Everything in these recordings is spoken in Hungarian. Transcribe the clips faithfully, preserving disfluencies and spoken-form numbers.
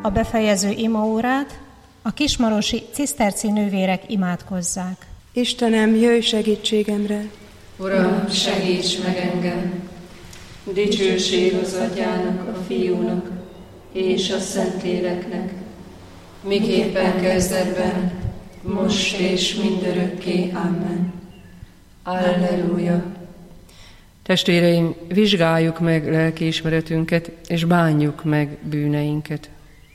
a befejező imaórát, a kismarosi ciszterci nővérek imádkozzák. Istenem, jöjj segítségemre! Uram, segíts meg engem! Dicsőség az Atyának, a Fiúnak és a Szentléleknek, miképpen kezdetben, most és mindörökké. Amen. Alleluja! Testvéreim, vizsgáljuk meg lelkiismeretünket, és bánjuk meg bűneinket.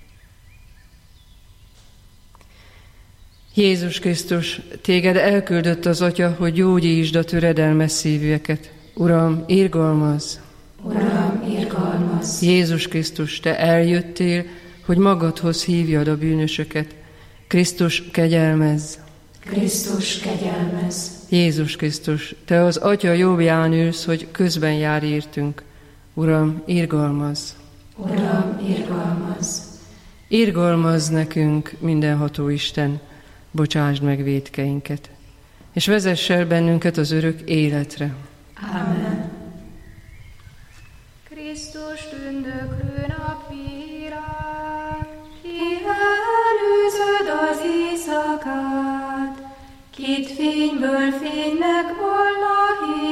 Jézus Krisztus, téged elküldött az Atya, hogy gyógyítsd a töredelmes szívűeket. Uram, irgalmazz! Uram, irgalmazz! Jézus Krisztus, te eljöttél, hogy magadhoz hívjad a bűnösöket. Krisztus, kegyelmezz! Krisztus, kegyelmezz! Jézus Krisztus, te az Atya jobbján ülsz, hogy közben jár értünk. Uram, irgalmazz! Uram, irgalmazz! Irgalmazz nekünk, mindenható Isten, bocsásd meg vétkeinket, és vezess el bennünket az örök életre. Amen. Krisztus tündöklő napvírá, ki előzöd az éjszakát, kit fényből fénynek volna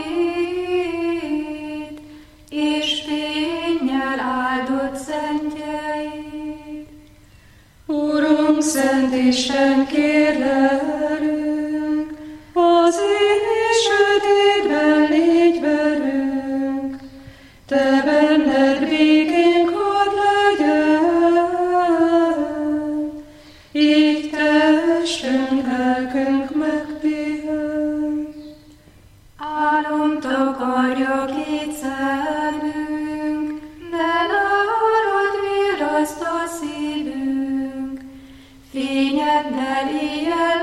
hét, és fénnyel áldott szentjeid. Urunk, Szent Isten, kérlelünk, az éj sötétben légy velünk, te benned békénk hadd legyen, így testünk, lelkünk megpihen. Álom takarja két szemünk, de nálad virraszt a szívünk, fényeddel éjjel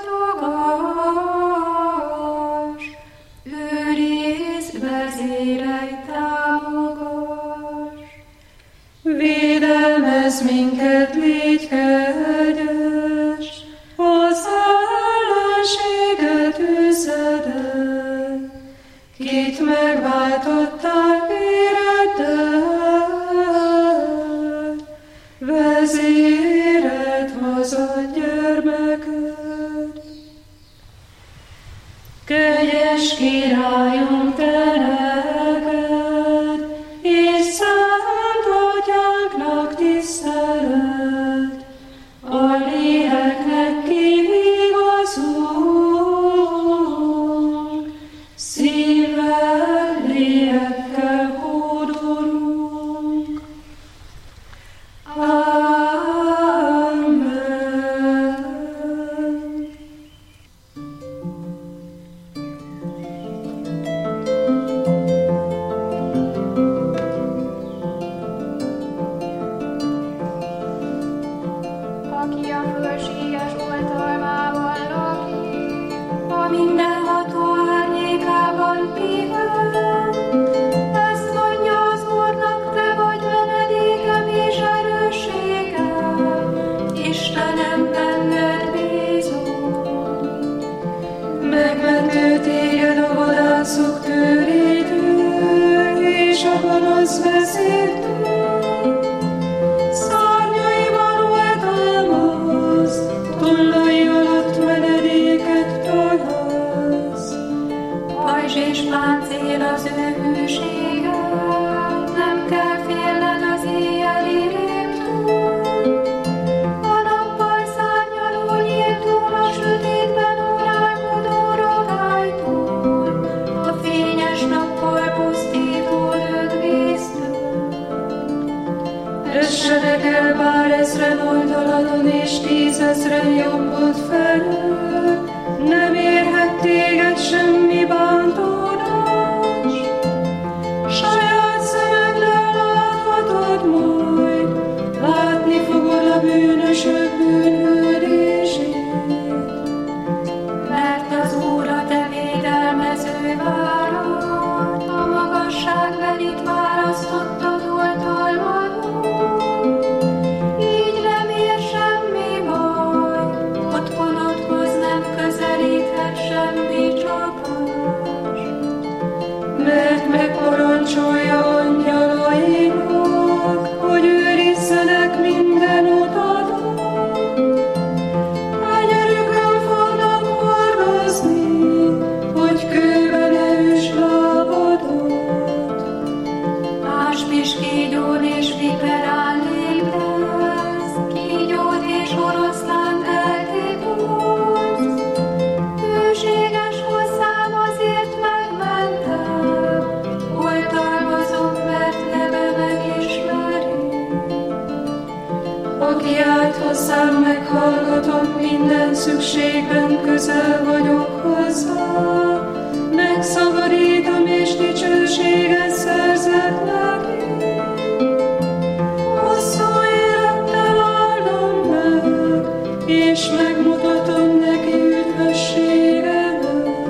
látogass, őrizd, vezérelj, támogass. Védelmezz minket, légy kegyes, az ellenséget űzedel, kit megváltottál véreddel, vezéred hozott gyermeked. Kegyes Királyunk, te neked, és Szent Atyánknak tisztelet, a léleknek kivigazunk, szívvel, lélekkel hódolunk. Amen. Aki a fölséges oltalmában lakik, a mindenható árnyékában pihen. Ezt mondja az Úrnak, te vagy menedékem és erősségem, Istenem, benned bízom. Megmentő téged a vadászok törétől, és a gonosz vezértől. Szárnyaiban volt almaz, tollai alatt menedéket találsz. Pajzs és páncél az ő hűsége, nem kell félned az éjjeli rémtől. A nappal szárnyaló nyíltól, a sötétben órálkodó rogálytól, a fényes nappal pusztító lökvésztől. Essenek el bár ezren oldaladon, és tízezren jobbod felől, nem érhet téged semmi bántódás. Saját szemeddel láthatod majd, látni fogod a bűnösök bűnhődését. Mert az Úr a te védelmező várad, a magasságbelit választottad oltalmadon. Így nem ér semmi baj, otthonodhoz nem közelíthet semmi csapás. aki állt hozzám, meghallgatott, minden szükségben közel vagyok hozzá. Megszabadítom és dicsőséget szerzek neki. Hosszú élettel áldom meg, és megmutatom neki üdvösségemet.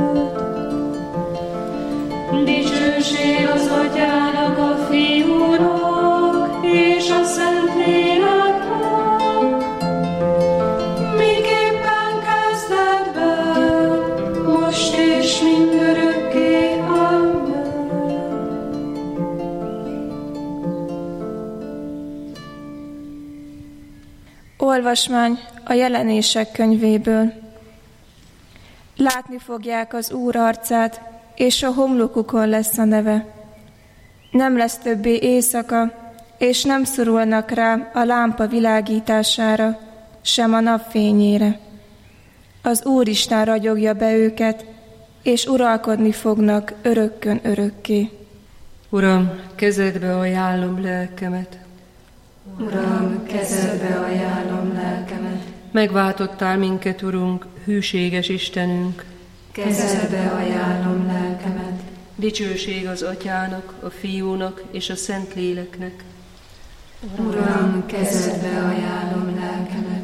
Dicsőség az Atyának, a Fiúnak és a Szentléleknek, miképpen kezdetben, most és mindörökké. Amen. Olvasmány a Jelenések könyvéből. Látni fogják az Úr arcát, és a homlokukon lesz a neve. Nem lesz többé éjszaka, és nem szorulnak rá a lámpa világítására, sem a napfényére. Az Úristen ragyogja be őket, és uralkodni fognak örökkön örökké. Uram, kezedbe ajánlom lelkemet. Uram, kezedbe ajánlom lelkemet. Megváltottál minket, Urunk, hűséges Istenünk. Kezedbe ajánlom lelkemet. Dicsőség az Atyának, a Fiúnak és a Szentléleknek. Uram, kezedbe ajánlom lelkemet.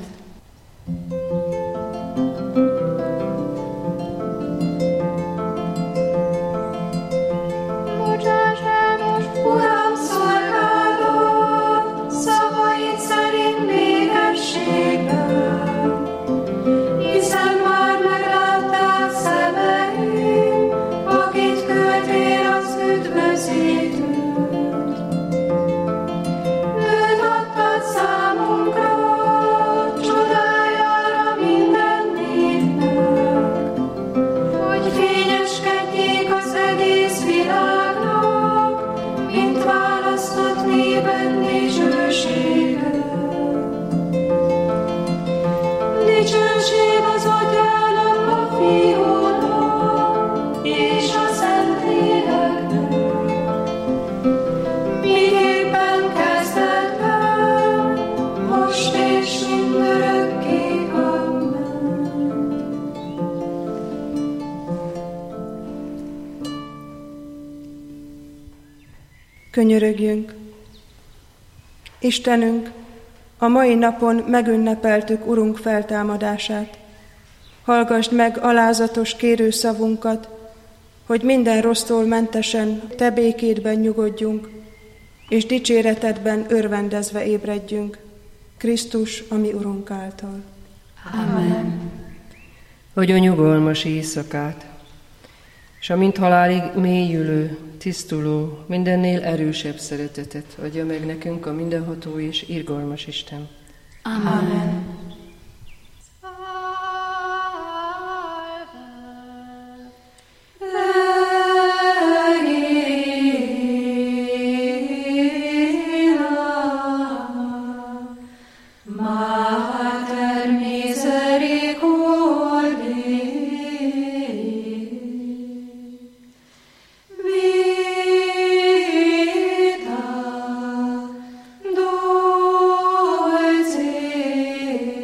Uram, szolgálod, szavaid szerint békességben, hiszen már meglátták szemeim, akit küldtél az üdvözítőt. Őt adtad számunkra, csodájára minden népnek, hogy fényeskedjék az egész világnak, mint választott néped dicsősége. Dicsőség az Atyának, a Fiúnak és a Szentléleknek, miképpen kezdetben, most és mindörökké. Amen. Könyörögjünk! Istenünk, a mai napon megünnepeltük Urunk feltámadását. Hallgasd meg alázatos kérőszavunkat, hogy minden rossztól mentesen Te békédben nyugodjunk, és dicséretedben örvendezve ébredjünk. Krisztus, a mi Urunk által. Amen. Adjon nyugalmas éjszakát, és a mint halálig mélyülő, tisztuló, mindennél erősebb szeretetet adja meg nekünk a mindenható és irgalmas Isten. Amen. Mater misericordiae, vita dulcis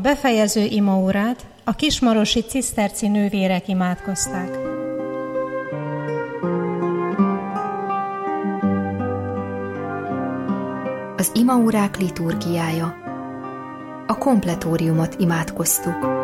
befejező imaórát a kismarosi ciszterci nővérek imádkozták. Az imaórák liturgiája. A kompletóriumot imádkoztuk.